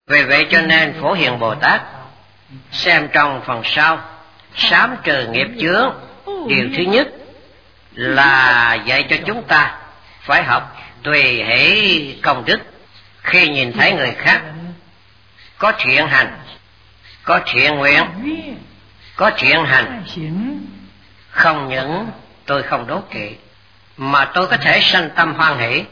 Vì vậy cho nên Phổ Hiền Bồ Tát xem trong phần sau sám trừ nghiệp chướng, điều thứ nhất là dạy cho chúng ta phải học tùy hỷ công đức. Khi nhìn thấy người khác có thiện hành, có thiện nguyện, có thiện hành, không những tôi không đố kỵ mà tôi có thể sanh tâm hoan hỷ,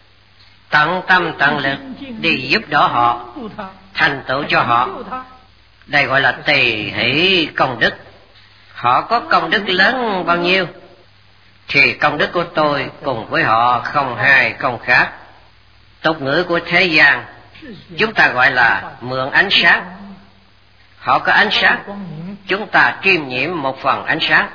tận tâm tận lực đi giúp đỡ họ, thành tựu cho họ. Đây gọi là tùy hỷ công đức. Họ có công đức lớn bao nhiêu thì công đức của tôi cùng với họ không hai không khác. Tục ngữ của thế gian chúng ta gọi là mượn ánh sáng. Họ có ánh sáng, chúng ta chiêm nhiễm một phần ánh sáng.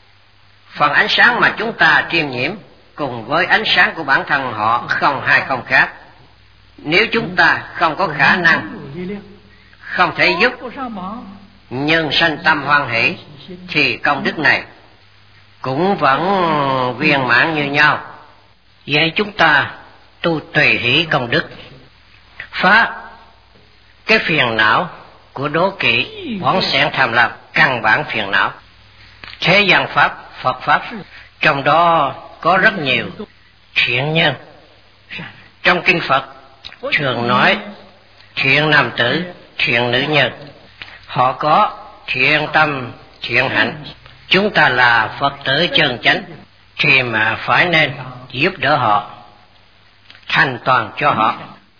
Phần ánh sáng mà chúng ta chiêm nhiễm cùng với ánh sáng của bản thân họ không hai không khác. Nếu chúng ta không có khả năng, không thể giúp, nhưng sanh tâm hoan hỷ, thì công đức này cũng vẫn viên mãn như nhau. Vậy chúng ta tu tùy hỷ công đức, phá cái phiền não của đố kỵ, bỏng sẻn, tham lam, căn bản phiền não. Thế gian pháp, Phật pháp, trong đó có rất nhiều thiện nhân. Trong kinh Phật thường nói thiện nam tử, thiện nữ nhân, họ có thiện tâm, thiện hạnh. Chúng ta là Phật tử chân chánh thì mà phải nên giúp đỡ họ, thành toàn cho họ,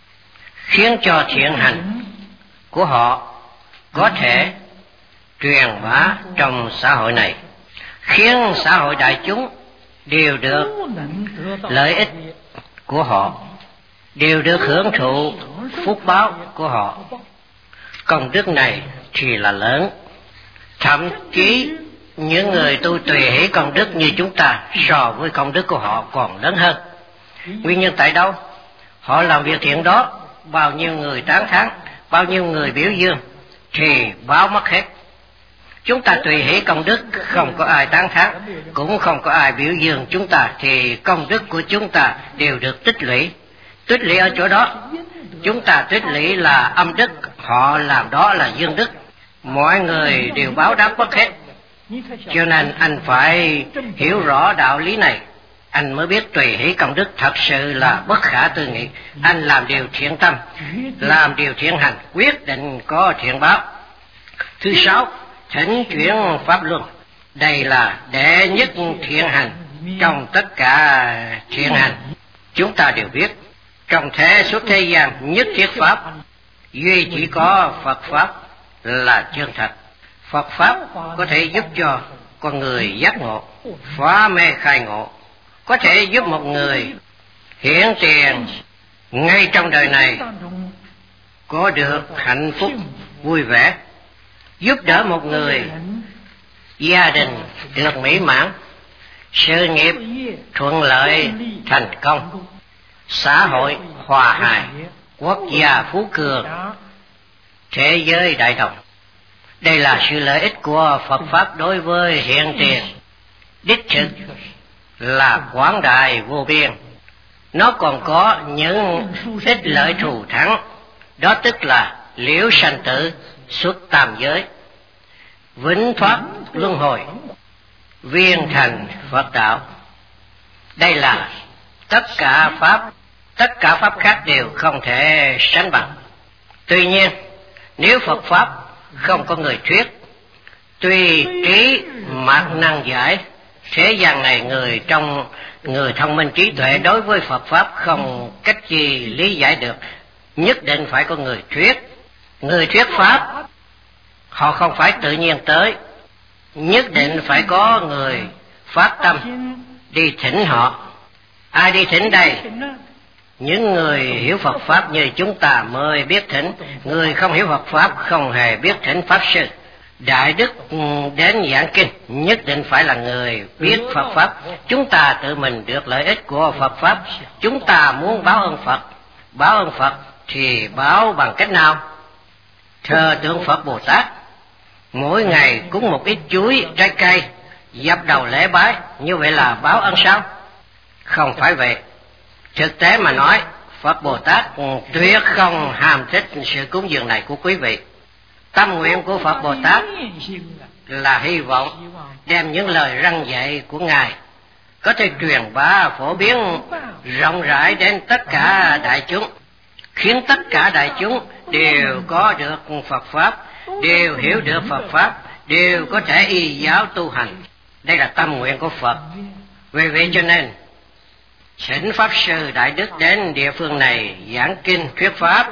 khiến cho thiện hành của họ có thể truyền bá trong xã hội này, khiến xã hội đại chúng đều được lợi ích của họ, đều được hưởng thụ phúc báo của họ. Công đức này thì là lớn. Thậm chí những người tu tùy hỷ công đức như chúng ta so với công đức của họ còn lớn hơn. Nguyên nhân tại đâu? Họ làm việc thiện đó, bao nhiêu người tán thán, bao nhiêu người biểu dương thì báo mất hết. Chúng ta tùy hỷ công đức, không có ai tán thán, cũng không có ai biểu dương chúng ta, thì công đức của chúng ta đều được tích lũy. Tích lũy ở chỗ đó, chúng ta tích lũy là âm đức, họ làm đó là dương đức. Mọi người đều báo đáp mất hết. Cho nên anh phải hiểu rõ đạo lý này, anh mới biết tùy hỷ công đức thật sự là bất khả tư nghị. Anh làm điều thiện tâm, làm điều thiện hành, quyết định có thiện báo. Thứ sáu, thỉnh chuyển pháp luân. Đây là đệ nhất thiện hành trong tất cả thiện hành. Chúng ta đều biết, trong thế suốt thế gian nhất thiết pháp duy chỉ có Phật pháp là chân thật. Phật pháp có thể giúp cho con người giác ngộ, phá mê khai ngộ, có thể giúp một người hiển tiền ngay trong đời này có được hạnh phúc vui vẻ, giúp đỡ một người gia đình được mỹ mãn, sự nghiệp thuận lợi thành công, xã hội hòa hài, quốc gia phú cường, thế giới đại đồng. Đây là sự lợi ích của Phật pháp đối với hiện tiền, đích thực là quảng đại vô biên. Nó còn có những ích lợi thù thắng, đó tức là liễu sanh tử, xuất tam giới, vĩnh thoát luân hồi, viên thành Phật đạo. Đây là tất cả pháp khác đều không thể sánh bằng. Tuy nhiên, nếu Phật pháp không có người thuyết, tuy trí mạc năng giải, thế gian này người thông minh trí tuệ đối với Phật pháp không cách gì lý giải được, nhất định phải có người thuyết. Người thuyết pháp họ không phải tự nhiên tới, nhất định phải có người phát tâm đi thỉnh họ. Ai đi thỉnh đây? Những người hiểu Phật pháp như chúng ta mới biết thỉnh. Người không hiểu Phật pháp không hề biết thỉnh pháp sư. Đại đức đến giảng kinh nhất định phải là người biết Phật pháp. Chúng ta tự mình được lợi ích của Phật pháp, chúng ta muốn báo ơn Phật. Báo ơn Phật thì báo bằng cách nào? Thờ tượng Phật Bồ Tát, mỗi ngày cúng một ít chuối trái cây, dập đầu lễ bái, như vậy là báo ơn sao? Không phải vậy. Thực tế mà nói, Phật Bồ Tát tuyệt không ham thích sự cúng dường này của quý vị. Tâm nguyện của Phật Bồ Tát là hy vọng đem những lời răn dạy của Ngài có thể truyền bá phổ biến rộng rãi đến tất cả đại chúng, khiến tất cả đại chúng đều có được Phật Pháp, đều hiểu được Phật Pháp, đều có thể y giáo tu hành. Đây là tâm nguyện của Phật. Vì vậy cho nên thỉnh Pháp Sư Đại Đức đến địa phương này giảng kinh thuyết Pháp.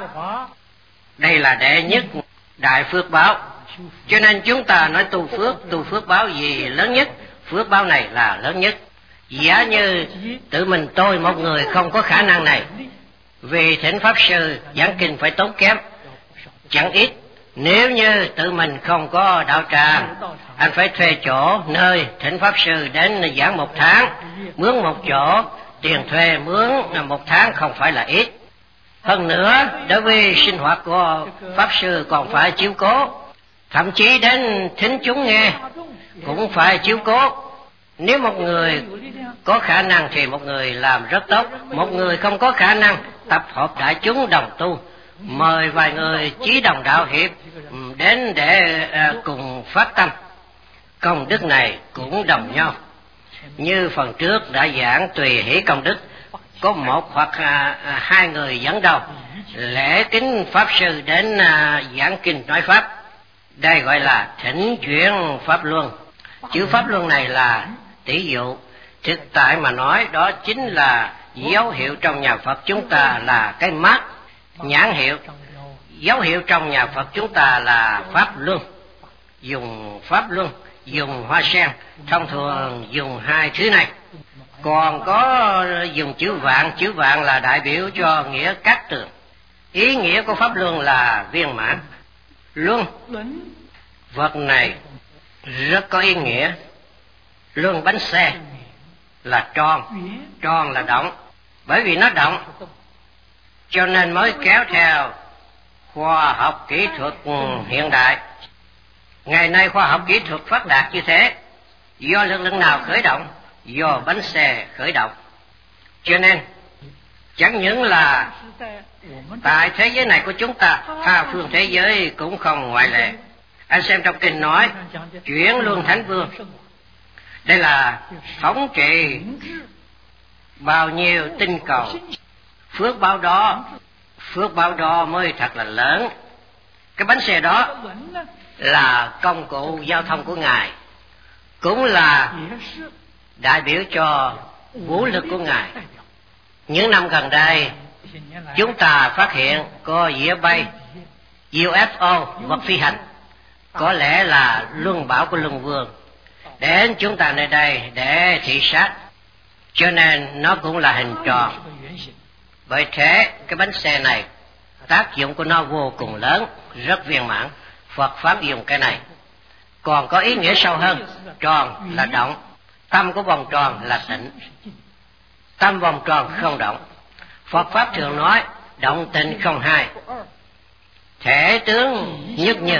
Đây là đệ nhất đại phước báo. Cho nên chúng ta nói tu phước báo gì lớn nhất, phước báo này là lớn nhất. Giả như tự mình tôi một người không có khả năng này, vì thỉnh Pháp Sư giảng kinh phải tốn kém chẳng ít. Nếu như tự mình không có đạo tràng, anh phải thuê chỗ nơi thỉnh Pháp Sư đến giảng 1 tháng, mướn một chỗ, tiền thuê mướn 1 tháng không phải là ít. Hơn nữa, đối với sinh hoạt của Pháp Sư còn phải chiếu cố, thậm chí đến thính chúng nghe cũng phải chiếu cố. Nếu một người có khả năng thì một người làm rất tốt, một người không có khả năng tập hợp đại chúng đồng tu, mời vài người chí đồng đạo hiệp đến để cùng phát tâm, công đức này cũng đồng nhau. Như phần trước đã giảng tùy hỷ công đức, có 1 hoặc 2 người dẫn đầu lễ kính Pháp Sư đến giảng kinh nói Pháp. Đây gọi là thỉnh chuyển Pháp Luân. Chữ Pháp Luân này là tỷ dụ, thực tại mà nói đó chính là dấu hiệu trong nhà Phật chúng ta là cái mác, nhãn hiệu. Dấu hiệu trong nhà Phật chúng ta là Pháp Luân. Dùng Pháp Luân, dùng hoa sen, thông thường dùng 2 thứ này. Còn có dùng chữ vạn là đại biểu cho nghĩa cát tường. Ý nghĩa của Pháp Luân là viên mãn. Luân, vật này rất có ý nghĩa. Luân bánh xe là tròn là động. Bởi vì nó động cho nên mới kéo theo khoa học kỹ thuật hiện đại. Ngày nay khoa học kỹ thuật phát đạt như thế, do lực lượng nào khởi động? Do bánh xe khởi động. Cho nên chẳng những là tại thế giới này của chúng ta, tha phương thế giới cũng không ngoại lệ. Anh xem trong kinh nói chuyển luân thánh vương, đây là thống trị bao nhiêu tinh cầu. Phước báo đó mới thật là lớn. Cái bánh xe đó là công cụ giao thông của Ngài, cũng là đại biểu cho vũ lực của Ngài. Những năm gần đây chúng ta phát hiện có dĩa bay UFO, vật phi hành, có lẽ là luân bảo của Luân Vương đến chúng ta nơi đây để thị sát, cho nên nó cũng là hình tròn. Bởi thế cái bánh xe này tác dụng của nó vô cùng lớn, rất viên mãn. Phật Pháp dùng cái này. Còn có ý nghĩa sâu hơn, tròn là động, tâm của vòng tròn là tịnh, tâm vòng tròn không động. Phật Pháp thường nói động tịnh không hai, thể tướng nhất như.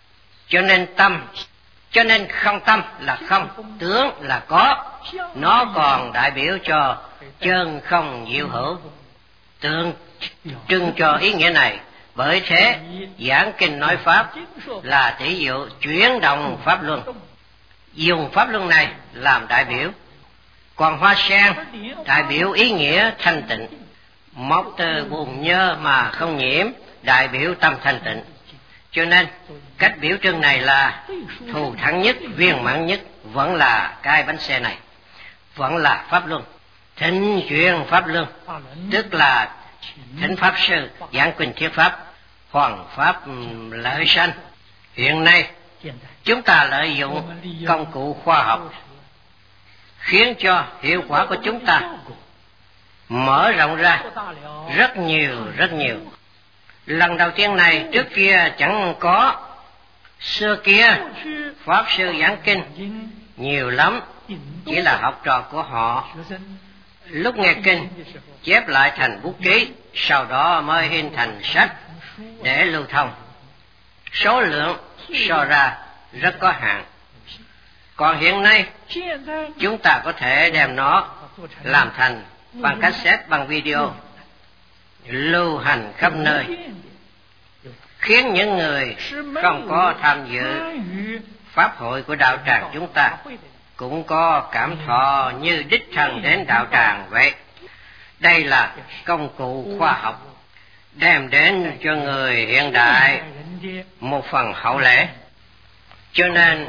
Cho nên không tâm là không, tướng là có. Nó còn đại biểu cho chân không diệu hữu, tượng trưng cho ý nghĩa này. Bởi thế giảng kinh nói Pháp là tỷ dụ chuyển động Pháp Luân, dùng Pháp Luân này làm đại biểu. Còn hoa sen đại biểu ý nghĩa thanh tịnh, mọc từ bùn nhơ mà không nhiễm, đại biểu tâm thanh tịnh. Cho nên cách biểu trưng này là thù thắng nhất, viên mãn nhất, vẫn là cái bánh xe này, vẫn là Pháp Luân. Thỉnh chuyển Pháp Luân tức là thỉnh Pháp Sư giảng kinh thuyết Pháp, hoàn Pháp lợi sanh. Hiện nay chúng ta lợi dụng công cụ khoa học khiến cho hiệu quả của chúng ta mở rộng ra rất nhiều. Lần đầu tiên này trước kia chẳng có. Xưa kia Pháp Sư giảng kinh nhiều lắm, chỉ là học trò của họ. Lúc nghe kinh chép lại thành bút ký, sau đó mới in thành sách để lưu thông. Số lượng so ra rất có hạn. Còn hiện nay chúng ta có thể đem nó làm thành bằng cassette, bằng video, lưu hành khắp nơi, khiến những người không có tham dự pháp hội của đạo tràng chúng ta cũng có cảm thọ như đích thân đến đạo tràng vậy. Đây là công cụ khoa học đem đến cho người hiện đại một phần hậu lễ. Cho nên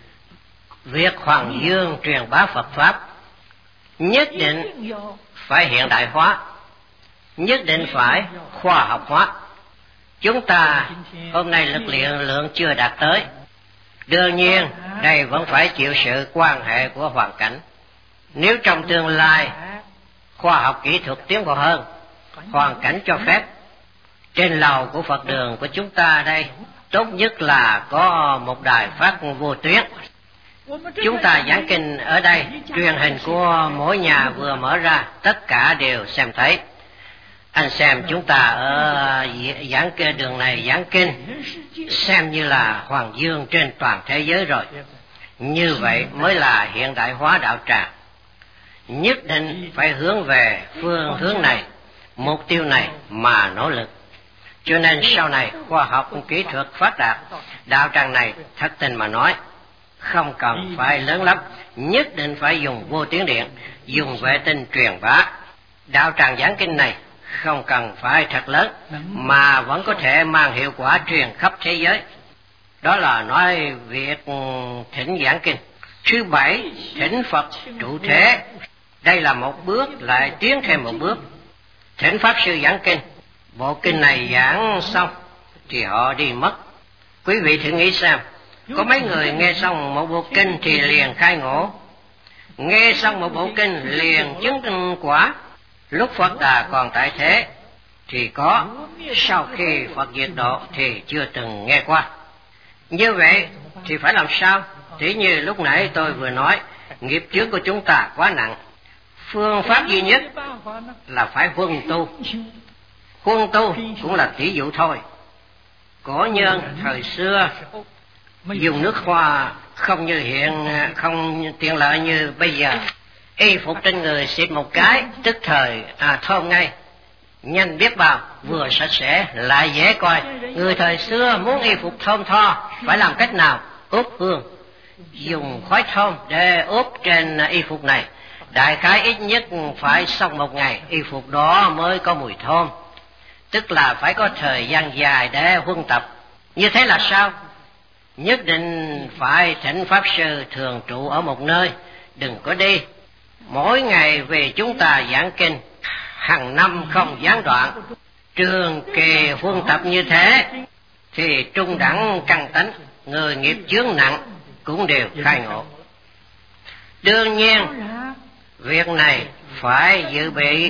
việc Hoàng Dương truyền bá Phật Pháp nhất định phải hiện đại hóa, nhất định phải khoa học hóa. Chúng ta hôm nay lực lượng chưa đạt tới. Đương nhiên đây vẫn phải chịu sự quan hệ của hoàn cảnh. Nếu trong tương lai khoa học kỹ thuật tiến bộ hơn, hoàn cảnh cho phép, trên lầu của Phật đường của chúng ta đây tốt nhất là có một đài phát vô tuyến. Chúng ta giảng kinh ở đây, truyền hình của mỗi nhà vừa mở ra, tất cả đều xem thấy. Anh xem chúng ta ở giảng kinh đường này giảng kinh, xem như là Hoàng Dương trên toàn thế giới rồi. Như vậy mới là hiện đại hóa đạo tràng. Nhất định phải hướng về phương hướng này, mục tiêu này mà nỗ lực. Cho nên sau này khoa học kỹ thuật phát đạt, đạo tràng này thật tình mà nói không cần phải lớn lắm, nhất định phải dùng vô tuyến điện, dùng vệ tinh truyền bá. Đạo tràng giảng kinh này không cần phải thật lớn mà vẫn có thể mang hiệu quả truyền khắp thế giới. Đó là nói việc thỉnh giảng kinh. Thứ bảy, thỉnh Phật trụ thế. Đây là một bước lại tiến thêm một bước. Thỉnh Pháp Sư giảng kinh. Bộ kinh này giảng xong thì họ đi mất. Quý vị thử nghĩ xem, có mấy người nghe xong một bộ kinh thì liền khai ngộ, nghe xong một bộ kinh liền chứng quả. Lúc Phật Đà còn tại thế thì có, sau khi Phật diệt độ thì chưa từng nghe qua. Như vậy thì phải làm sao? Thì như lúc nãy tôi vừa nói, nghiệp chướng của chúng ta quá nặng. Phương pháp duy nhất là phải huân tu. Huân tu cũng là tỷ dụ thôi. Cổ nhân thời xưa dùng nước hoa không như hiện, không tiện lợi như bây giờ. Y phục trên người xịt một cái tức thời thơm ngay, nhanh biết bao, vừa sạch sẽ lại dễ coi. Người thời xưa muốn y phục thơm tho phải làm cách nào? Úp hương, dùng khói thơm để úp trên y phục này. Đại khái ít nhất phải xong một ngày y phục đó mới có mùi thơm, tức là phải có thời gian dài để huân tập. Như thế là sao? Nhất định phải thỉnh Pháp Sư thường trụ ở một nơi, đừng có đi. Mỗi ngày về chúng ta giảng kinh, hàng năm không gián đoạn, trường kỳ huân tập như thế thì trung đẳng căn tánh, người nghiệp chướng nặng cũng đều khai ngộ. Đương nhiên việc này phải dự bị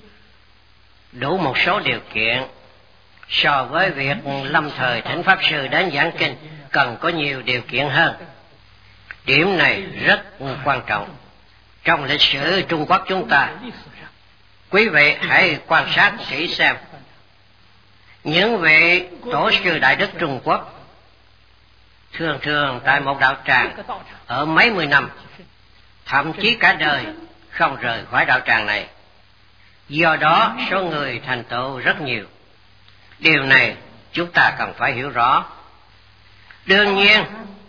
đủ một số điều kiện. So với việc lâm thời thỉnh Pháp Sư đến giảng kinh cần có nhiều điều kiện hơn. Điểm này rất quan trọng trong lịch sử Trung Quốc chúng ta. Quý vị hãy quan sát kỹ xem, những vị tổ sư Đại Đức Trung Quốc thường thường tại một đạo tràng ở mấy mươi năm, thậm chí cả đời không rời khỏi đạo tràng này. Do đó số người thành tựu rất nhiều. Điều này chúng ta cần phải hiểu rõ. Đương nhiên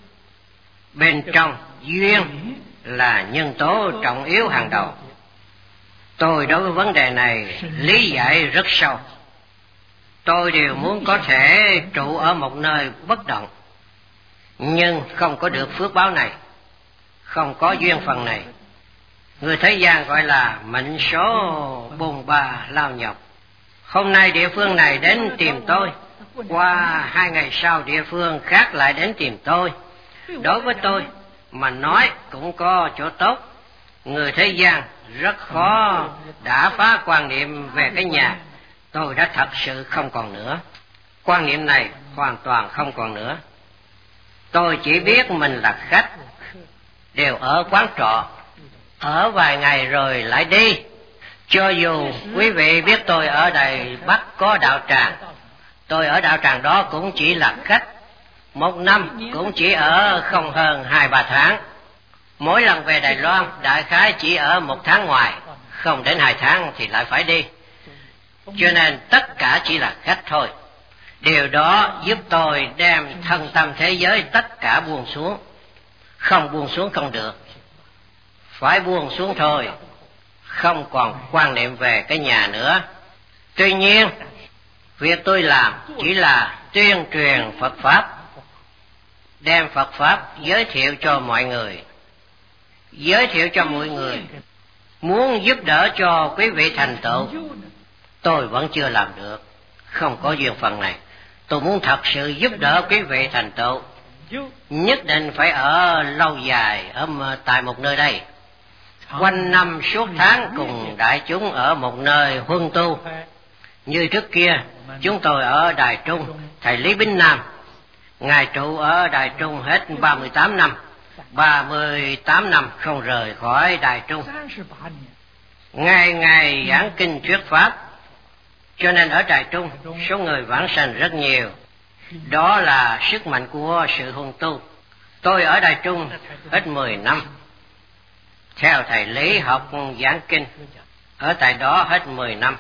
bên trong duyên là nhân tố trọng yếu hàng đầu. Tôi đối với vấn đề này lý giải rất sâu. Tôi đều muốn có thể trụ ở một nơi bất động, nhưng không có được phước báo này, không có duyên phần này. Người thế gian gọi là mệnh số bồn ba lao nhọc. Hôm nay địa phương này đến tìm tôi, qua 2 ngày sau địa phương khác lại đến tìm tôi. Đối với tôi mà nói cũng có chỗ tốt. Người thế gian rất khó đã phá quan niệm về cái nhà. Tôi đã thật sự không còn nữa. Quan niệm này hoàn toàn không còn nữa. Tôi chỉ biết mình là khách, đều ở quán trọ, ở vài ngày rồi lại đi. Cho dù quý vị biết tôi ở Đài Bắc có đạo tràng, tôi ở đạo tràng đó cũng chỉ là khách. Một năm cũng chỉ ở không hơn 2-3 tháng. Mỗi lần về Đài Loan đại khái chỉ ở 1 tháng ngoài, không đến 2 tháng thì lại phải đi. cho nên tất cả chỉ là khách thôi. Điều đó giúp tôi đem thân tâm thế giới tất cả buông xuống. Không buông xuống không được, phải buông xuống thôi, không còn quan niệm về cái nhà nữa. Tuy nhiên, việc tôi làm chỉ là tuyên truyền Phật Pháp, đem Phật Pháp giới thiệu cho mọi người, giới thiệu cho mọi người. Muốn giúp đỡ cho quý vị thành tựu, tôi vẫn chưa làm được, không có duyên phận này. Tôi muốn thật sự giúp đỡ quý vị thành tựu, nhất định phải ở lâu dài tại một nơi đây, quanh năm suốt tháng cùng đại chúng ở một nơi huân tu. Như trước kia chúng tôi ở Đài Trung, thầy Lý Bính Nam, ngài trụ ở Đài Trung hết 38 năm, 38 năm không rời khỏi Đài Trung, ngày ngày giảng kinh thuyết pháp, cho nên ở Đài Trung số người vãng sanh rất nhiều. Đó là sức mạnh của sự huân tu. Tôi ở Đài Trung hết 10 năm, theo thầy Lý học giảng kinh, ở tại đó hết 10 năm.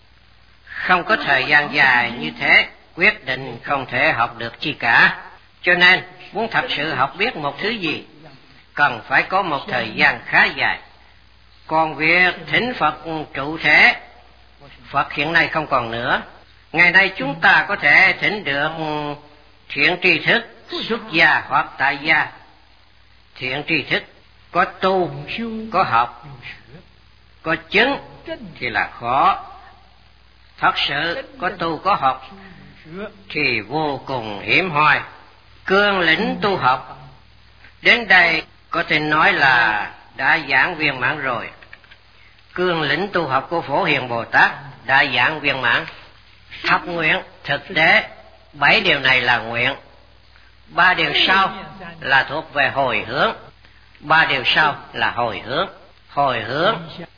Không có thời gian dài như thế, quyết định không thể học được chi cả. Cho nên muốn thật sự học biết một thứ gì, cần phải có một thời gian khá dài. Còn việc thỉnh Phật trụ thế, Phật hiện nay không còn nữa. Ngày nay chúng ta có thể thỉnh được thiện tri thức xuất gia hoặc tại gia. Thiện tri thức có tu, có học, có chứng thì là khó. Thật sự có tu có học thì vô cùng hiếm hoi. Cương lĩnh tu học đến đây có thể nói là đã giảng viên mãn rồi. Cương lĩnh tu học của Phổ Hiền Bồ Tát đã giảng viên mãn. Thập nguyện thực tế 7 điều này là nguyện, 3 điều sau là thuộc về hồi hướng. 3 điều sau là hồi hướng. Hồi hướng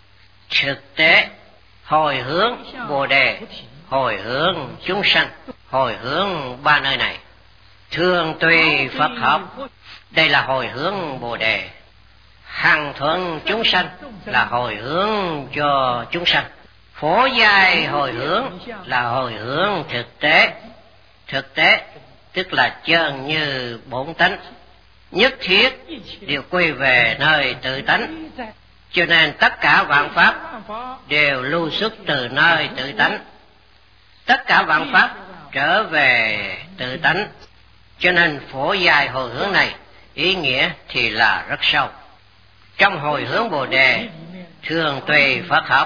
thực tế, hồi hướng Bồ Đề, hồi hướng chúng sanh, hồi hướng 3 nơi này. Thường tùy Phật học, đây là hồi hướng Bồ Đề. Hằng thuận chúng sanh là hồi hướng cho chúng sanh. Phổ giai hồi hướng là hồi hướng thực tế. Thực tế tức là chân như bổn tánh, nhất thiết đều quay về nơi tự tánh. Cho nên tất cả vạn pháp đều lưu xuất từ nơi tự tánh. Tất cả vạn pháp trở về tự tánh. Cho nên phổ giai hồi hướng này ý nghĩa thì là rất sâu. Trong hồi hướng Bồ Đề thường tùy Phật học,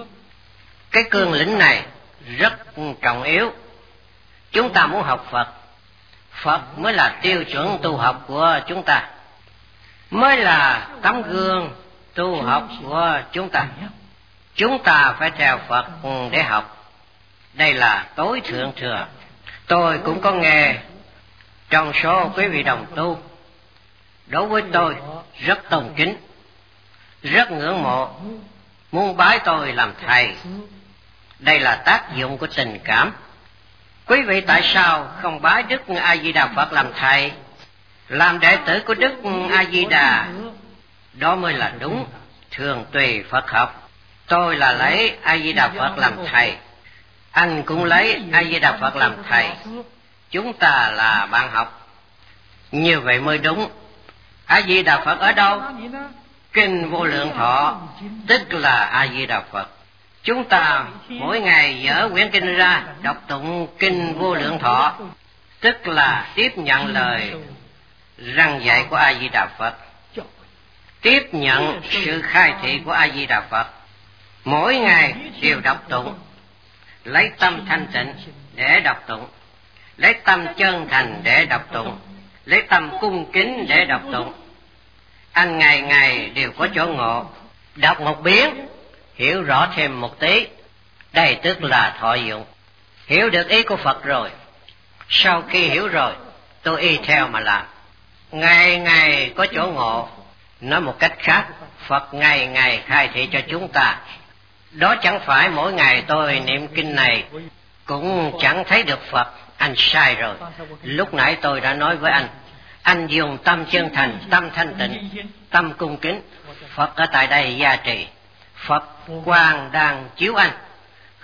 cái cương lĩnh này rất trọng yếu. Chúng ta muốn học Phật, Phật mới là tiêu chuẩn tu học của chúng ta, mới là tấm gương tu học của chúng ta. Chúng ta phải theo Phật để học. Đây là tối thượng thừa. Tôi cũng có nghe trong số quý vị đồng tu, đối với tôi rất tôn kính, rất ngưỡng mộ, muốn bái tôi làm thầy. Đây là tác dụng của tình cảm. Quý vị tại sao không bái Đức A Di Đà Phật làm thầy, làm đệ tử của Đức A Di Đà? Đó mới là đúng. Thường tùy Phật học. Tôi là lấy A Di Đà Phật làm thầy, anh cũng lấy A Di Đà Phật làm thầy. Chúng ta là bạn học, như vậy mới đúng. A Di Đà Phật ở đâu? Kinh Vô Lượng Thọ tức là A Di Đà Phật. Chúng ta mỗi ngày dở quyển kinh ra đọc tụng Kinh Vô Lượng Thọ, tức là tiếp nhận lời răn dạy của A Di Đà Phật, tiếp nhận sự khai thị của A Di Đà Phật. Mỗi ngày đều đọc tụng, lấy tâm thanh tịnh để đọc tụng, lấy tâm chân thành để đọc tụng, lấy tâm cung kính để đọc tụng. Anh ngày ngày đều có chỗ ngộ, đọc một biến hiểu rõ thêm một tí, đây tức là thọ dụng. Hiểu được ý của Phật rồi, sau khi hiểu rồi tôi y theo mà làm. Ngày ngày có chỗ ngộ. Nói một cách khác, Phật ngày ngày khai thị cho chúng ta. Đó chẳng phải mỗi ngày tôi niệm kinh này cũng chẳng thấy được Phật. Anh sai rồi. Lúc nãy tôi đã nói với anh dùng tâm chân thành, tâm thanh tịnh, tâm cung kính, Phật ở tại đây gia trì. Phật quang đang chiếu anh,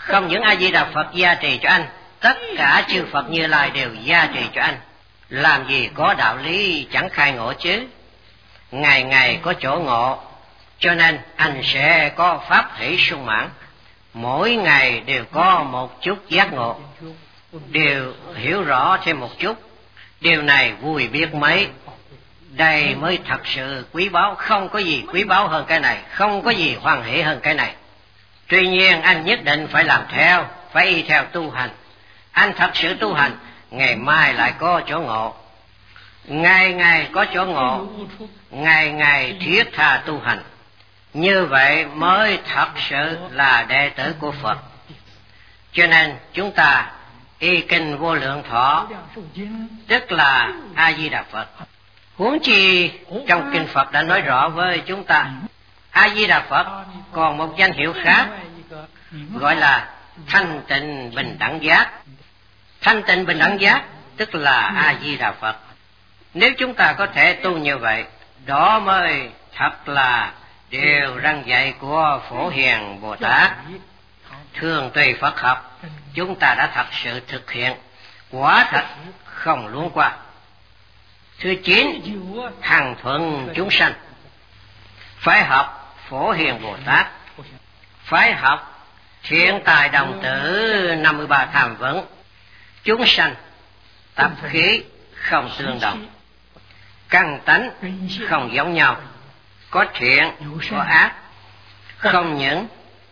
Không những A Di Đà Phật gia trì cho anh, tất cả chư Phật Như Lai đều gia trì cho anh. Làm gì có đạo lý chẳng khai ngộ chứ. Ngày ngày có chỗ ngộ, cho nên anh sẽ có pháp hỷ sung mãn. Mỗi ngày đều có một chút giác ngộ, đều hiểu rõ thêm một chút. Điều này vui biết mấy. Đây mới thật sự quý báu, không có gì quý báu hơn cái này, không có gì hoan hỷ hơn cái này. Tuy nhiên anh nhất định phải làm theo, phải y theo tu hành. Anh thật sự tu hành, ngày mai lại có chỗ ngộ. Ngày ngày có chỗ ngộ, ngày ngày thiết tha tu hành. Như vậy mới thật sự là đệ tử của Phật. Cho nên chúng ta y kinh Vô Lượng Thọ, tức là A Di Đà Phật. Huống chi trong kinh Phật đã nói rõ với chúng ta, A Di Đà Phật còn một danh hiệu khác, gọi là thanh tịnh bình đẳng giác. Thanh tịnh bình đẳng giác tức là A Di Đà Phật. Nếu chúng ta có thể tu như vậy, đó mới thật là điều răn dạy của Phổ Hiền Bồ Tát. Thường tùy Phật học, chúng ta đã thật sự thực hiện, quả thật không luống qua. Thứ 9, hằng thuận chúng sanh. Phải học Phổ Hiền Bồ Tát, phải học Thiện Tài Đồng Tử 53 Tham Vấn. Chúng sanh tập khí không tương đồng, căn tánh không giống nhau, có thiện có ác. Không những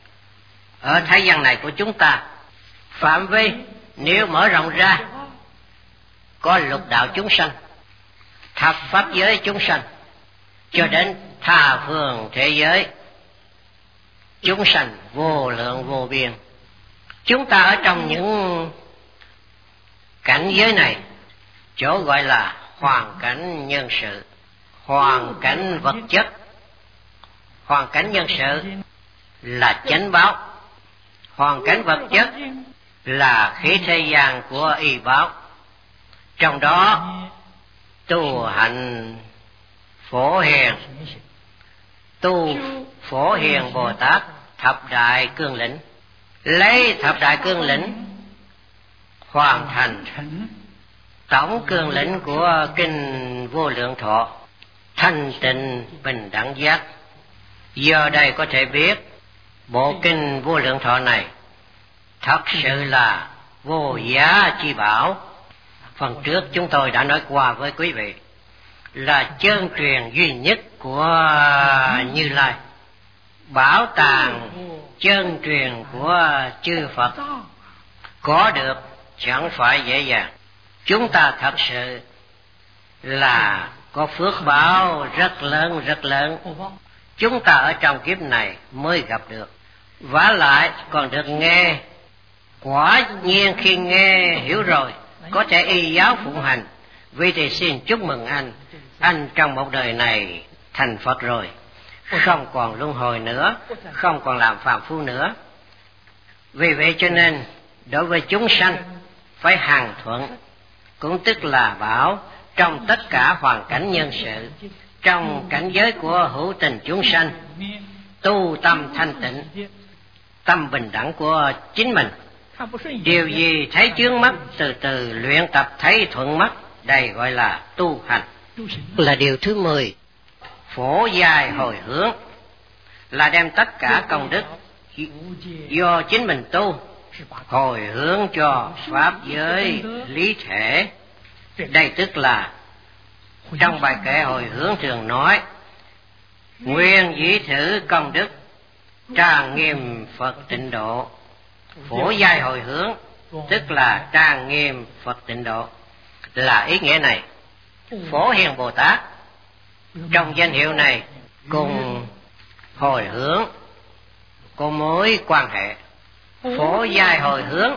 ở thế gian này của chúng ta, phạm vi nếu mở rộng ra, có lục đạo chúng sanh, thập pháp giới chúng sanh, cho đến tha phương thế giới, chúng sanh vô lượng vô biên. Chúng ta ở trong những cảnh giới này, chỗ gọi là hoàn cảnh nhân sự, hoàn cảnh vật chất. Hoàn cảnh nhân sự là chánh báo, hoàn cảnh vật chất là khí thế gian của y báo. Trong đó tu hành Phổ Hiền, tu Phổ Hiền Bồ Tát thập đại cương lĩnh, lấy thập đại cương lĩnh hoàn thành tổng cương lĩnh của kinh Vô Lượng Thọ, thanh tịnh bình đẳng giác. Giờ đây có thể biết bộ kinh Vô Lượng Thọ này thật sự là vô giá chi bảo. Phần trước chúng tôi đã nói qua với quý vị, là chân truyền duy nhất của Như Lai, bảo tàng chân truyền của chư Phật. Có được chẳng phải dễ dàng. Chúng ta thật sự là có phước báo rất lớn, rất lớn. Chúng ta ở trong kiếp này mới gặp được, vả lại còn được nghe. Quả nhiên khi nghe hiểu rồi, có thể y giáo phụng hành. Vì thì xin chúc mừng anh trong một đời này thành Phật rồi, không còn luân hồi nữa, không còn làm phàm phu nữa. Vì vậy cho nên đối với chúng sanh phải hằng thuận, cũng tức là bảo trong tất cả hoàn cảnh nhân sự, trong cảnh giới của hữu tình chúng sanh, tu tâm thanh tịnh, tâm bình đẳng của chính mình. Điều gì thấy chướng mắt, từ từ luyện tập thấy thuận mắt. Đây gọi là tu hành. Là điều thứ 10, phổ dài hồi hướng, là đem tất cả công đức do chính mình tu hồi hướng cho pháp giới lý thể. Đây tức là trong bài kệ hồi hướng thường nói, nguyên dĩ thử công đức trang nghiêm Phật tịnh độ. Phổ giai hồi hướng tức là trang nghiêm Phật tịnh độ, là ý nghĩa này. Phổ Hiền Bồ Tát trong danh hiệu này cùng hồi hướng có mối quan hệ. Phổ giai hồi hướng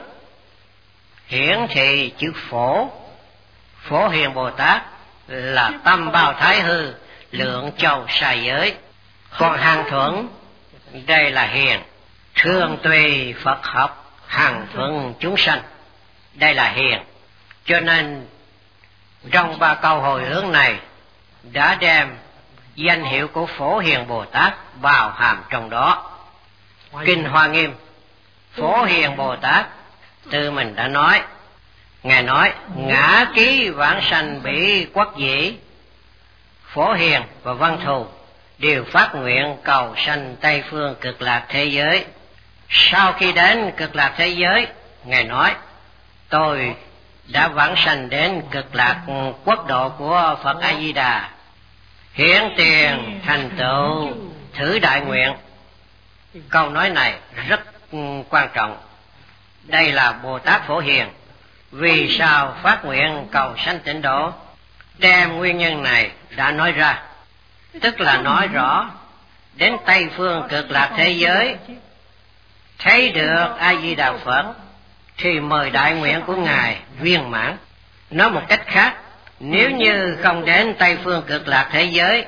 hiển thị chữ phổ. Phổ Hiền Bồ Tát là tâm bao thái hư, lượng châu xa giới. Còn hằng thuận, đây là hiền, thường tùy Phật học, hằng thuận chúng sanh, đây là hiền. Cho nên trong 3 câu hồi hướng này đã đem danh hiệu của Phổ Hiền Bồ Tát bao hàm trong đó. Kinh Hoa Nghiêm Phổ Hiền Bồ Tát tự mình đã nói. Ngài nói ngã ký vãng sanh bị quất dĩ. Phổ Hiền và Văn Thù đều phát nguyện cầu sanh Tây Phương Cực Lạc thế giới. Sau khi đến Cực Lạc thế giới, Ngài nói tôi đã vãng sanh đến Cực Lạc quốc độ của Phật A Di Đà, hiển tiền thành tựu thử đại nguyện. Câu nói này rất quan trọng. Đây là Bồ Tát Phổ Hiền vì sao phát nguyện cầu sanh tịnh độ, đem nguyên nhân này đã nói ra, tức là nói rõ đến Tây Phương Cực Lạc thế giới thấy được A Di Đà Phật thì mời đại nguyện của Ngài viên mãn. Nói một cách khác, nếu như không đến Tây Phương Cực Lạc thế giới,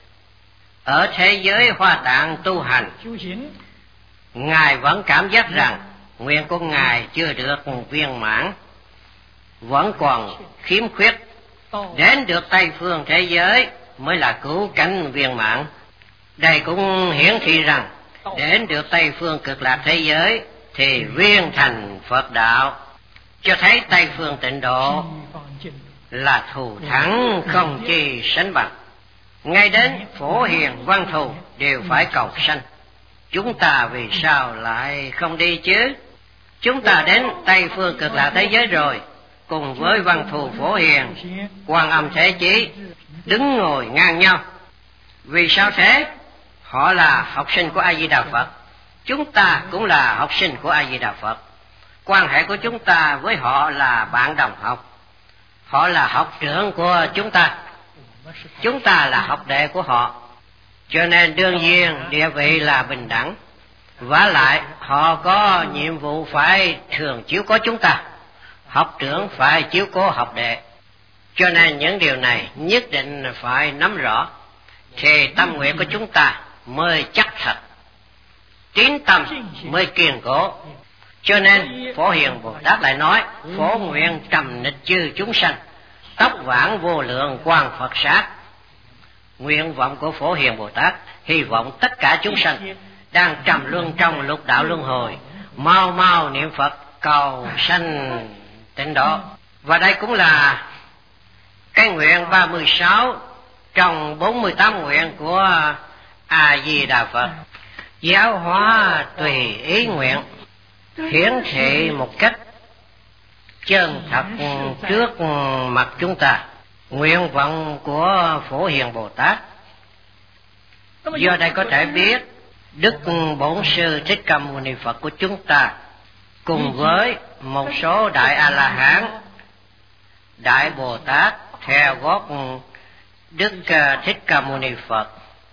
ở thế giới Hoa Tạng tu hành, Ngài vẫn cảm giác rằng nguyện của Ngài chưa được viên mãn, vẫn còn khiếm khuyết. Đến được Tây Phương thế giới mới là cứu cánh viên mãn. Đây cũng hiển thị rằng đến được Tây Phương Cực Lạc thế giới thì viên thành Phật đạo, cho thấy Tây Phương tịnh độ là thù thắng không chi sánh bằng. Ngay đến Phổ Hiền Văn Thù đều phải cầu sanh. Chúng ta vì sao lại không đi chứ? Chúng ta đến Tây Phương Cực Lạc thế giới rồi, cùng với Văn Thù Phổ Hiền, Quan Âm Thế Chí đứng ngồi ngang nhau. Vì sao thế? Họ là học sinh của A Di Đà Phật, chúng ta cũng là học sinh của A Di Đà Phật. Quan hệ của chúng ta với họ là bạn đồng học. Họ là học trưởng của chúng ta là học đệ của họ, cho nên đương nhiên địa vị là bình đẳng. Vả lại họ có nhiệm vụ phải thường chiếu cố chúng ta, học trưởng phải chiếu cố học đệ, cho nên những điều này nhất định phải nắm rõ, thì tâm nguyện của chúng ta mới chắc thật, tín tâm mới kiên cố. Cho nên Phổ Hiền Bồ Tát lại nói phổ nguyện trầm nịch chư chúng sanh, tóc vãng vô lượng quang Phật sát. Nguyện vọng của Phổ Hiền Bồ Tát hy vọng tất cả chúng sanh đang trầm luân trong lục đạo luân hồi mau mau niệm Phật cầu sanh tịnh độ. Và đây cũng là cái nguyện 36 trong 48 nguyện của A Di Đà Phật. Giáo hóa tùy ý nguyện hiển thị một cách chân thật trước mặt chúng ta nguyện vọng của Phổ Hiền Bồ Tát. Do đây có thể biết Đức Bổn Sư Thích Ca Mâu Ni Phật của chúng ta cùng với một số Đại A-la-hán, Đại Bồ Tát theo gót Đức Thích Ca Mâu Ni Phật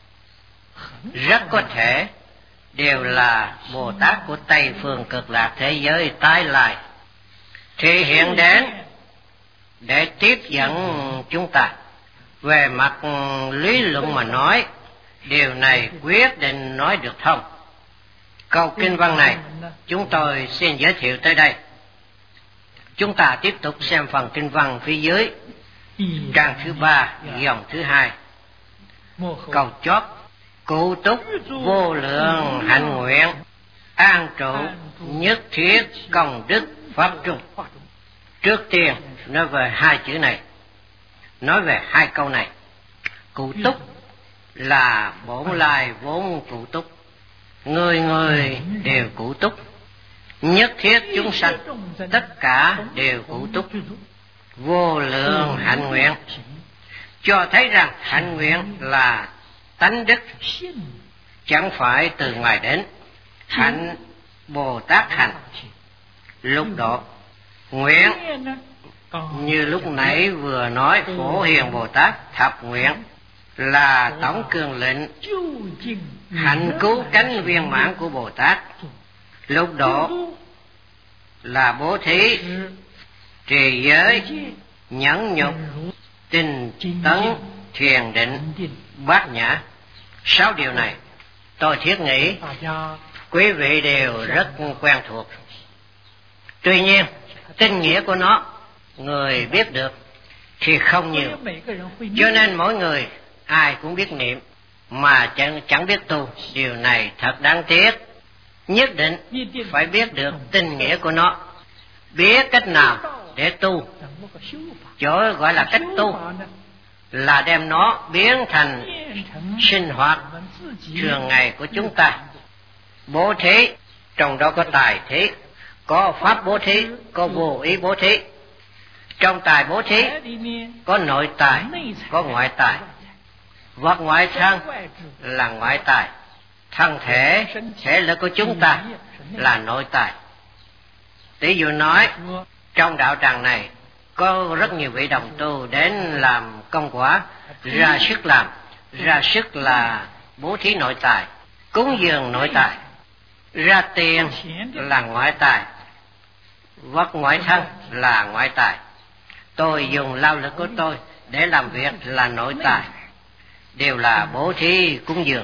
rất có thể đều là Bồ Tát của Tây Phương Cực Lạc thế giới tái lai, thì hiện đến để tiếp dẫn chúng ta. Về mặt lý luận mà nói, điều này quyết định nói được thông. Câu kinh văn này chúng tôi xin giới thiệu tới đây. Chúng ta tiếp tục xem phần kinh văn phía dưới, trang thứ 3, dòng thứ 2, câu chót: cụ túc vô lượng hạnh nguyện, an trụ nhất thiết công đức pháp trung. Trước tiên nói về hai chữ này, nói về hai câu này. Cụ túc là bổn lai vốn cụ túc, người người đều cụ túc, nhất thiết chúng sanh tất cả đều cụ túc, vô lượng hạnh nguyện, cho thấy rằng hạnh nguyện là tánh đức, chẳng phải từ ngoài đến. Hạnh Bồ Tát hành lục độ, nguyện như lúc nãy vừa nói Phổ Hiền Bồ Tát thập nguyện là tổng cương lệnh, hạnh cứu cánh viên mãn của Bồ Tát. Lục độ là bố thí, trì giới, nhẫn nhục, tinh tấn, thiền định, bát nhã. 6 điều này tôi thiết nghĩ quý vị đều rất quen thuộc. Tuy nhiên tinh nghĩa của nó người biết được thì không nhiều, cho nên mỗi người ai cũng biết niệm mà chẳng biết tu. Điều này thật đáng tiếc. nhất định phải biết được tình nghĩa của nó, biết cách nào để tu. Chỗ gọi là cách tu là đem nó biến thành sinh hoạt thường ngày của chúng ta. Bố thí, trong đó có tài thí, có pháp bố thí, có vô ý bố thí. Trong tài bố thí có nội tài, có ngoại tài. Vật ngoại thân là ngoại tài, thân thể, thể lực của chúng ta là nội tài. Tỷ dụ nói, trong đạo tràng này có rất nhiều vị đồng tu đến làm công quả, ra sức là bố thí nội tài, cúng dường nội tài, ra tiền là ngoại tài, vật ngoại thân là ngoại tài. Tôi dùng lao lực của tôi để làm việc là nội tài, đều là bố thí cúng dường.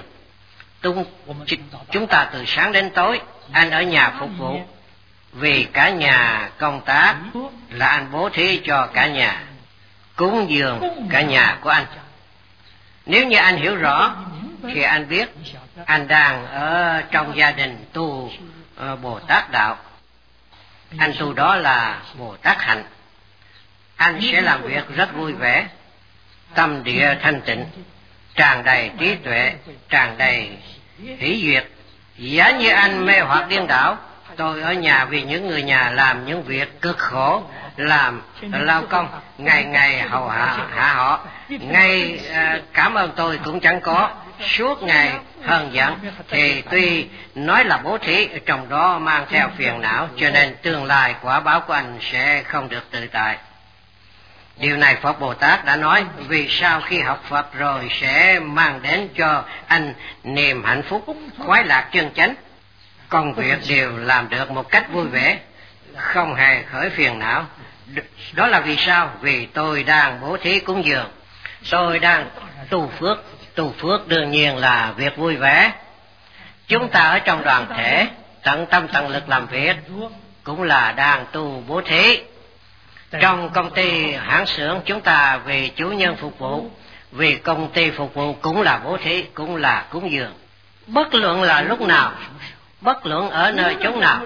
Chúng ta từ sáng đến tối, anh ở nhà phục vụ, vì cả nhà công tác là anh bố thí cho cả nhà, cúng dường cả nhà của anh. Nếu như anh hiểu rõ thì anh biết anh đang ở trong gia đình tu Bồ Tát đạo. Anh tu đó là Bồ Tát hạnh. Anh sẽ làm việc rất vui vẻ, tâm địa thanh tịnh, tràn đầy trí tuệ, tràn đầy hỷ duyệt. Giả như anh mê hoặc điên đảo, tôi ở nhà vì những người nhà làm những việc cực khổ, làm lao công, ngày ngày hầu hạ họ, ngay cảm ơn tôi cũng chẳng có, suốt ngày hờn giận, thì tuy nói là bố thí, trong đó mang theo phiền não, cho nên tương lai quả báo của anh sẽ không được tự tại. Điều này Phật Bồ Tát đã nói, vì sao khi học Phật rồi sẽ mang đến cho anh niềm hạnh phúc, khoái lạc chân chánh. Công việc đều làm được một cách vui vẻ, không hề khởi phiền não. Đó là vì sao? Vì tôi đang bố thí cúng dường, tôi đang tu phước. Tu phước đương nhiên là việc vui vẻ. Chúng ta ở trong đoàn thể, tận tâm tận lực làm việc, cũng là đang tu bố thí. Trong công ty hãng xưởng chúng ta vì chủ nhân phục vụ, vì công ty phục vụ cũng là bố thí, cũng là cúng dường. Bất luận là lúc nào, bất luận ở nơi chốn nào,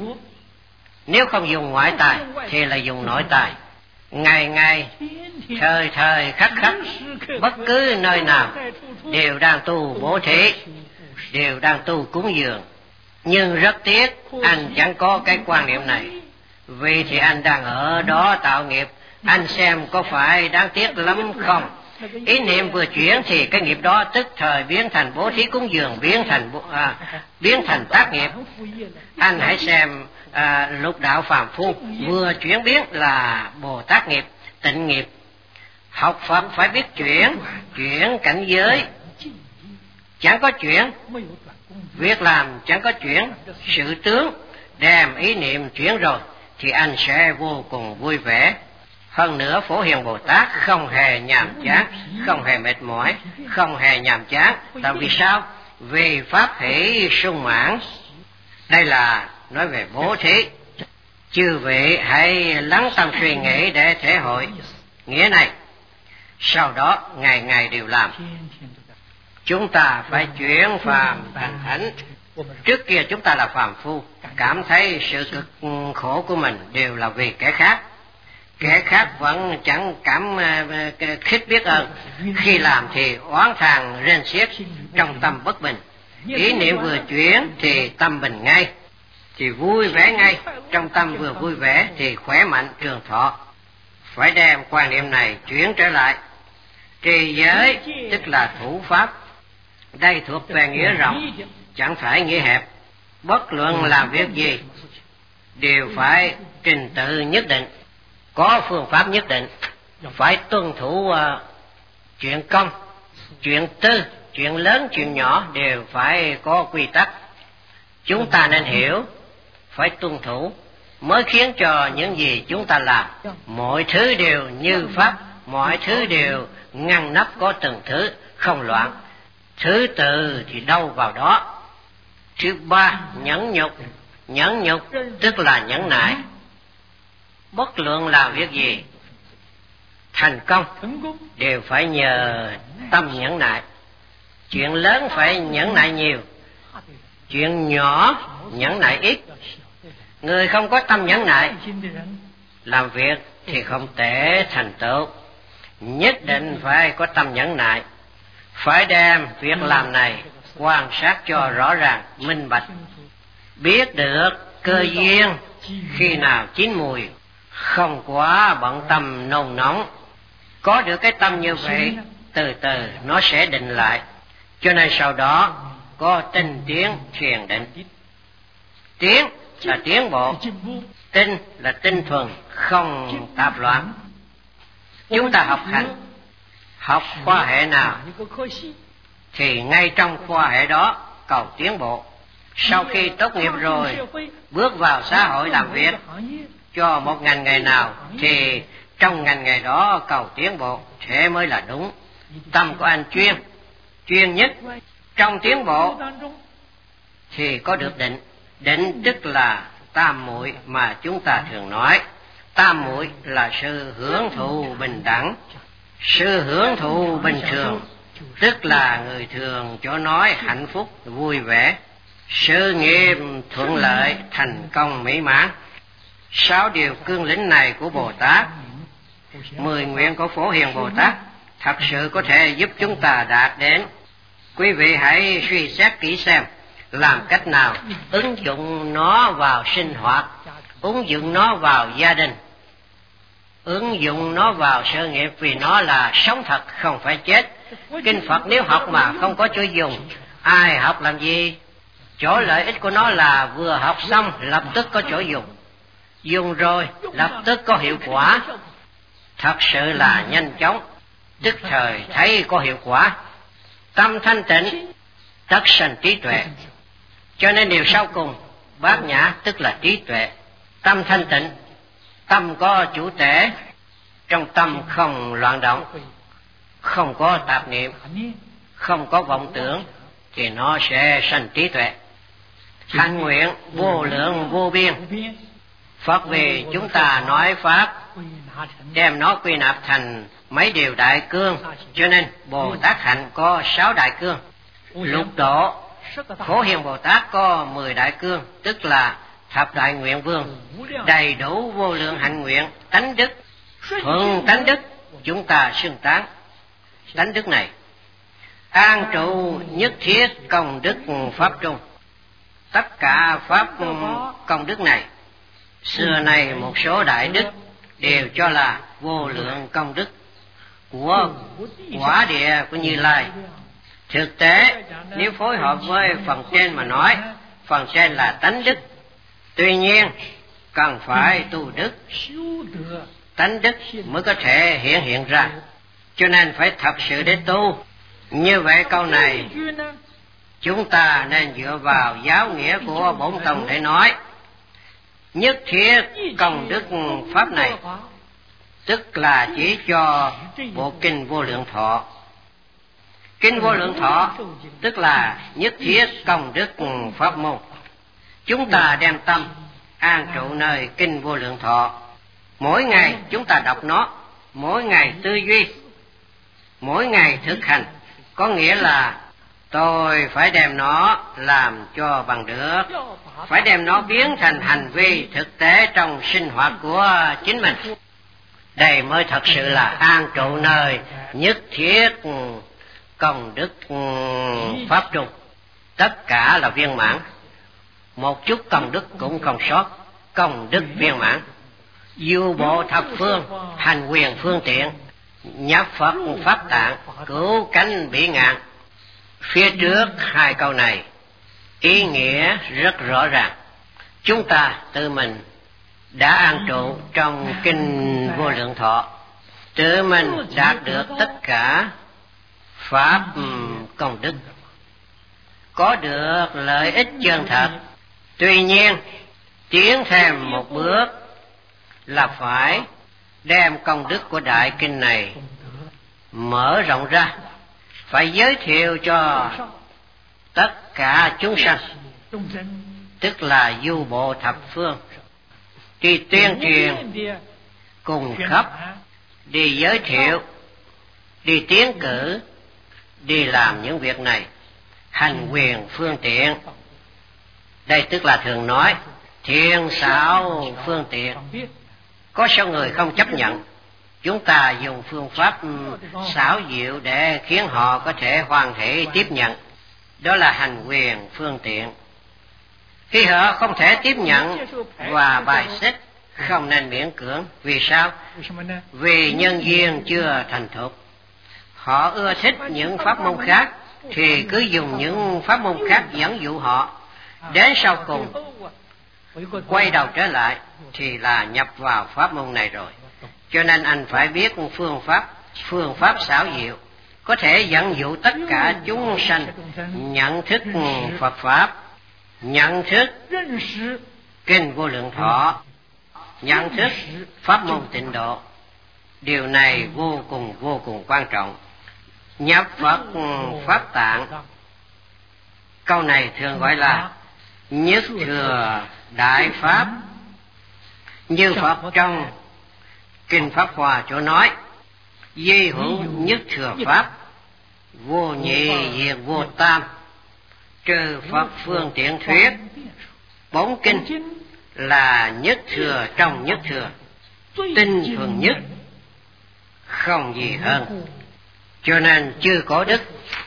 nếu không dùng ngoại tài thì là dùng nội tài. Ngày ngày, thời thời khắc khắc, bất cứ nơi nào đều đang tu bố thí, đều đang tu cúng dường. Nhưng rất tiếc anh chẳng có cái quan niệm này, vì thì anh đang ở đó tạo nghiệp. Anh xem có phải đáng tiếc lắm không? Ý niệm vừa chuyển thì cái nghiệp đó tức thời biến thành bố thí cúng dường, biến thành tác nghiệp. Anh hãy xem lục đạo phàm phu vừa chuyển biến là Bồ Tát nghiệp, tịnh nghiệp. Học Phật phải biết chuyển cảnh giới, chẳng có chuyển việc làm, chẳng có chuyển sự tướng. Đem ý niệm chuyển rồi thì anh sẽ vô cùng vui vẻ. Hơn nữa Phổ Hiền Bồ Tát không hề nhàm chán, không hề mệt mỏi, không hề nhàm chán. Tại vì sao? Vì pháp hỷ sung mãn. Đây là nói về bố thí. Chư vị hãy lắng tâm suy nghĩ để thể hội nghĩa này. Sau đó ngày ngày đều làm. Chúng ta phải chuyển phàm thành thánh. Trước kia chúng ta là phàm phu, cảm thấy sự cực khổ của mình đều là vì kẻ khác. Kẻ khác vẫn chẳng cảm khích biết ơn. Khi làm thì oán thàn rên xiết, trong tâm bất bình. Ý niệm vừa chuyển thì tâm bình ngay, thì vui vẻ ngay. Trong tâm vừa vui vẻ thì khỏe mạnh trường thọ. Phải đem quan niệm này chuyển trở lại. Trì giới tức là thủ pháp. Đây thuộc về nghĩa rộng, chẳng phải nghĩa hẹp. Bất luận làm việc gì đều phải trình tự nhất định, có phương pháp nhất định, phải tuân thủ chuyện công, chuyện tư, chuyện lớn, chuyện nhỏ đều phải có quy tắc. Chúng ta nên hiểu, phải tuân thủ mới khiến cho những gì chúng ta làm, mọi thứ đều như pháp, mọi thứ đều ngăn nắp có từng thứ, không loạn. Thứ tự thì đâu vào đó. Thứ ba, nhẫn nhục. Nhẫn nhục tức là nhẫn nại. Bất luận làm việc gì thành công đều phải nhờ tâm nhẫn nại. Chuyện lớn phải nhẫn nại nhiều, Chuyện nhỏ nhẫn nại ít. Người không có tâm nhẫn nại, làm việc thì không thể thành tựu. Nhất định phải có tâm nhẫn nại, phải đem việc làm này quan sát cho rõ ràng, minh bạch, biết được cơ duyên khi nào chín mùi, không quá bận tâm nôn nóng. Có được cái tâm như vậy, từ từ nó sẽ định lại. Cho nên sau đó có tinh tiến thiền định. Tiến là tiến bộ, tinh là tinh thuần, không tạp loạn. Chúng ta học hành, học khoa hệ nào thì ngay trong khoa hệ đó cầu tiến bộ. Sau khi tốt nghiệp rồi, bước vào xã hội làm việc cho một ngành nghề nào thì trong ngành nghề đó cầu tiến bộ, thế mới là đúng. Tâm của anh chuyên nhất trong tiến bộ thì có được định. Định tức là tam muội mà chúng ta thường nói. Tam muội là sự hưởng thụ bình đẳng, sự hưởng thụ bình thường, tức là người thường chỗ nói hạnh phúc vui vẻ, sự nghiệp thuận lợi thành công mỹ mãn. 6 điều cương lĩnh này của Bồ Tát, 10 nguyện của Phổ Hiền Bồ Tát thật sự có thể giúp chúng ta đạt đến. Quý vị hãy suy xét kỹ xem làm cách nào ứng dụng nó vào sinh hoạt, ứng dụng nó vào gia đình, ứng dụng nó vào sự nghiệp, vì nó là sống thật không phải chết. Kinh Phật nếu học mà không có chỗ dùng, ai học làm gì? Chỗ lợi ích của nó là vừa học xong lập tức có chỗ dùng, dùng rồi lập tức có hiệu quả, thật sự là nhanh chóng, tức thời thấy có hiệu quả. Tâm thanh tịnh tất sanh trí tuệ. Cho nên điều sau cùng bát nhã tức là trí tuệ. Tâm thanh tịnh, tâm có chủ thể, trong tâm không loạn động, không có tạp niệm, không có vọng tưởng, thì nó sẽ sanh trí tuệ. Hạnh nguyện vô lượng vô biên. Phật vì chúng ta nói Pháp, đem nó quy nạp thành mấy điều đại cương, cho nên Bồ Tát hạnh có 6 đại cương. Lục độ Phổ Hiền Bồ Tát có 10 đại cương, tức là thập đại nguyện vương, đầy đủ vô lượng hạnh nguyện, tánh đức. Thuận tánh đức chúng ta xưng tán. Tánh đức này an trụ nhất thiết công đức pháp trung. Tất cả pháp công đức này, xưa nay một số đại đức đều cho là vô lượng công đức của quả địa của Như Lai. Thực tế nếu phối hợp với phần trên mà nói, phần trên là tánh đức. Tuy nhiên cần phải tu đức, tánh đức mới có thể hiện ra. Cho nên phải thật sự để tu. Như vậy câu này chúng ta nên dựa vào giáo nghĩa của Bổn Tông để nói. Nhất thiết công đức pháp này tức là chỉ cho bộ kinh Vô Lượng Thọ. Kinh Vô Lượng Thọ tức là nhất thiết công đức pháp môn. Chúng ta đem tâm an trụ nơi kinh Vô Lượng Thọ. Mỗi ngày chúng ta đọc nó, mỗi ngày tư duy, mỗi ngày thực hành. Có nghĩa là tôi phải đem nó làm cho bằng được, phải đem nó biến thành hành vi thực tế trong sinh hoạt của chính mình. Đây mới thật sự là an trụ nơi nhất thiết công đức pháp trung. Tất cả là viên mãn, một chút công đức cũng không sót, công đức viên mãn. Du bộ thập phương, hành quyền phương tiện, nhập Phật pháp tạng, cứu cánh bỉ ngạn. Phía trước 2 câu này ý nghĩa rất rõ ràng. Chúng ta tự mình đã an trụ trong kinh Vô Lượng Thọ, tự mình đạt được tất cả pháp công đức, có được lợi ích chân thật. Tuy nhiên tiến thêm một bước là phải đem công đức của đại kinh này mở rộng ra, phải giới thiệu cho tất cả chúng sanh, tức là du bộ thập phương, đi tuyên truyền cùng khắp, đi giới thiệu, đi tiến cử, đi làm những việc này. Hành quyền phương tiện Đây tức là thường nói thiện xảo phương tiện. Có số người không chấp nhận chúng ta dùng phương pháp xảo diệu để khiến họ có thể hoan hỷ tiếp nhận. Đó là hành quyền phương tiện. Khi họ không thể tiếp nhận và bài xích, không nên miễn cưỡng. Vì sao? Vì nhân duyên chưa thành thục. Họ ưa thích những pháp môn khác thì cứ dùng những pháp môn khác dẫn dụ họ. Đến sau cùng quay đầu trở lại thì là nhập vào pháp môn này rồi. Cho nên anh phải biết phương pháp xảo diệu có thể dẫn dụ tất cả chúng sanh nhận thức Phật pháp, nhận thức kinh Vô Lượng Thọ, nhận thức pháp môn Tịnh Độ. Điều này vô cùng quan trọng. Nhập Phật pháp tạng, câu này thường gọi là nhất thừa đại pháp. Như Phật trong kinh Pháp Hoa chỗ nói di hữu nhất thừa pháp, vô nhị diệt vô tam, trừ Phật phương tiện thuyết. Bốn kinh là nhất thừa trong nhất thừa, tinh thuần nhất, không gì hơn. Cho nên chư Cổ Đức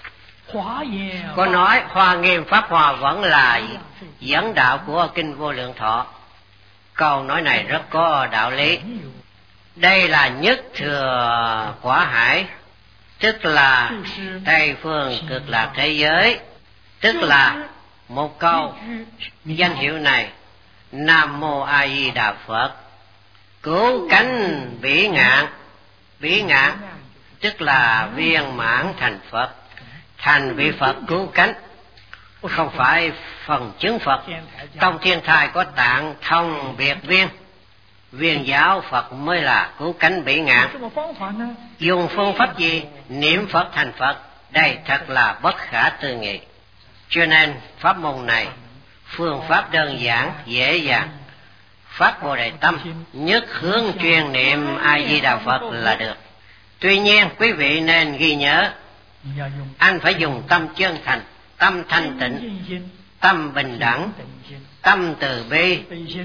có nói Hoa Nghiêm Pháp Hoa vẫn là dẫn đạo của kinh Vô Lượng Thọ. Câu nói này rất có đạo lý. Đây là nhất thừa quả hải, tức là Tây phương cực lạc thế giới, tức là một câu danh hiệu này: Nam Mô A Di Đà Phật, cứu cánh bỉ ngạn. Bỉ ngạn tức là viên mãn thành Phật, thành vị Phật cứu cánh, không phải phần chứng Phật. Trong thiên thai có tạng thông biệt viên, viên giáo Phật mới là cứu cánh bỉ ngạn. Dùng phương pháp gì? Niệm Phật thành Phật. Đây thật là bất khả tư nghị. Cho nên pháp môn này phương pháp đơn giản dễ dàng. Phát Bồ Đề tâm, nhất hướng chuyên niệm A Di Đà Phật là được. Tuy nhiên quý vị nên ghi nhớ, anh phải dùng tâm chân thành, tâm thanh tịnh, tâm bình đẳng, tâm từ bi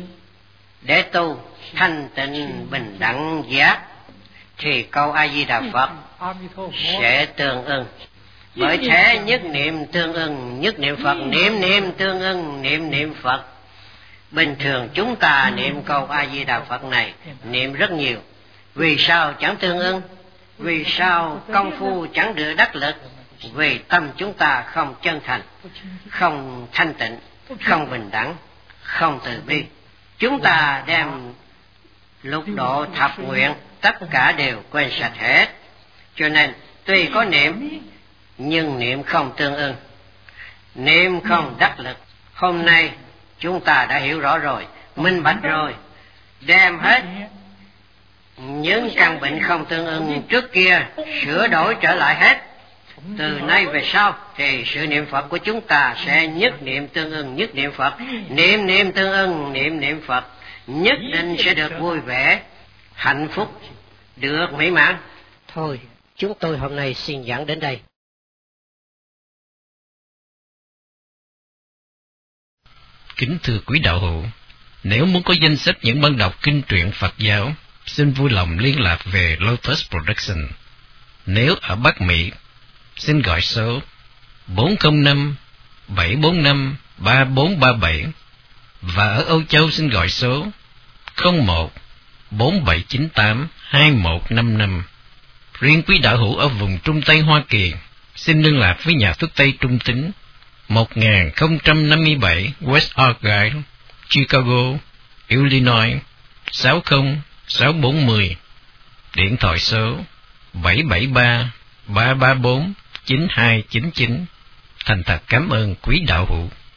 để tu thanh tịnh bình đẳng giác, thì câu A Di Đà Phật sẽ tương ưng. Bởi thế nhất niệm tương ưng, nhất niệm Phật, niệm tương ưng, niệm Phật. Bình thường chúng ta niệm câu A Di Đà Phật này niệm rất nhiều. Vì sao chẳng tương ưng? Vì sao công phu chẳng được đắc lực? Vì tâm chúng ta không chân thành, không thanh tịnh, không bình đẳng, không từ bi. Chúng ta đem lục độ thập nguyện tất cả đều quên sạch hết. Cho nên tuy có niệm nhưng niệm không tương ưng, niệm không đắc lực. Hôm nay chúng ta đã hiểu rõ rồi, minh bạch rồi, đem hết những căn bệnh không tương ưng trước kia sửa đổi trở lại hết. Từ nay về sau thì sự niệm Phật của chúng ta sẽ nhất niệm tương ưng, nhất niệm Phật, niệm tương ưng, niệm Phật, nhất định sẽ được vui vẻ, hạnh phúc, được mỹ mãn. Thôi, chúng tôi hôm nay xin giảng đến đây. Kính thưa quý đạo hữu, nếu muốn có danh sách những băng đọc kinh truyện Phật giáo, xin vui lòng liên lạc về Lotus Production. Nếu ở Bắc Mỹ, xin gọi số 405-745-3437, và ở Âu Châu xin gọi số 01-4798-2155. Riêng quý đạo hữu ở vùng Trung Tây Hoa Kỳ, xin liên lạc với nhà thuốc Tây Trung Tín, 1057 West Argyle, Chicago, Illinois, 60640, điện thoại số 773-334-9299. Thành thật cảm ơn quý đạo hữu.